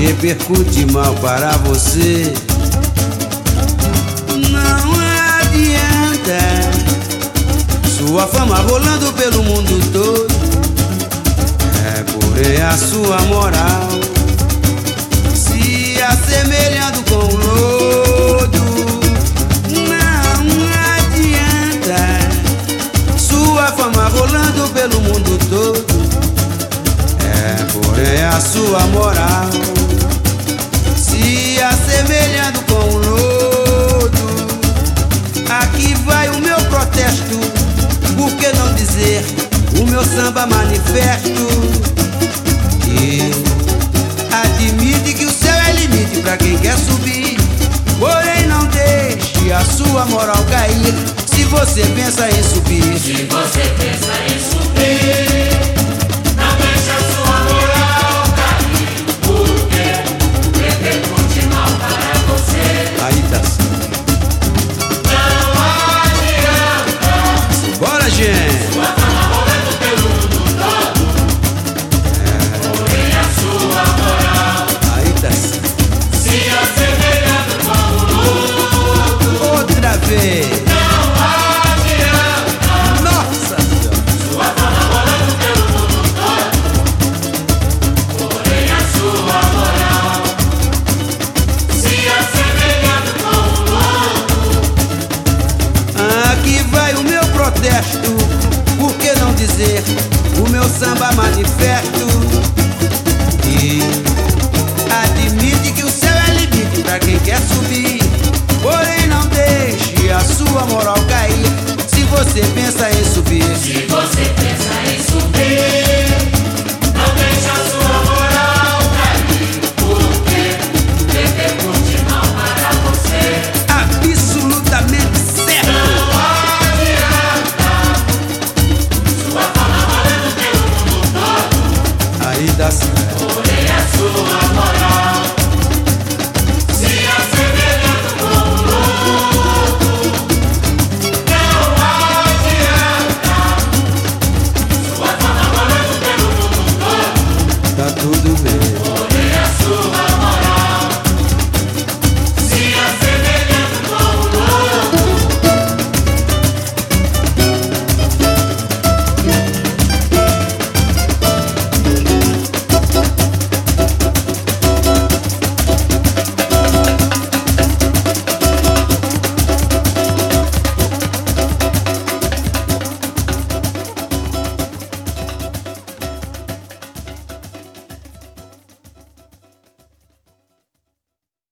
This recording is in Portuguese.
repercute mal para você. Não adianta sua fama rolando pelo mundo todo, porém a sua moral se assemelhando com o lodo. Não adianta sua fama rolando pelo mundo todo, porém a sua moral se assemelhando com o lodo. Aqui vai o meu protesto, por que não dizer o meu samba manifesto, que admite que o céu é limite pra quem quer subir, porém não deixe a sua moral cair. Se você pensa em subir, se você pensa em subir, não deixe a sua moral cair, porque repercute mal para você. Aí tá certo. Não adianta. Bora, gente! Sua fama rolando pelo mundo todo, porém a sua moral Aí tá certo. se assemelhando com o lodo. Outra vez! Não adianta. Nossa Senhora! Sua fama rolando pelo mundo todo, porém a sua moral se assemelhando com o lodo. Aqui vai o meu protesto, por que não dizer o meu samba manifesto, que admite que o céu é limite pra quem quer subir, porém não deixe a sua moral cair. Se você pensa em subir, Se você pensa em subir, não deixe a sua moral cair, porque repercute mal para você. absolutamente certo! Não adianta. Sua fama rolando pelo mundo todo, Aí dá certo. porém a sua moral se assemelhando com o lodo. Não adianta. Sua fama rolando pelo mundo todo, Tá tudo bem.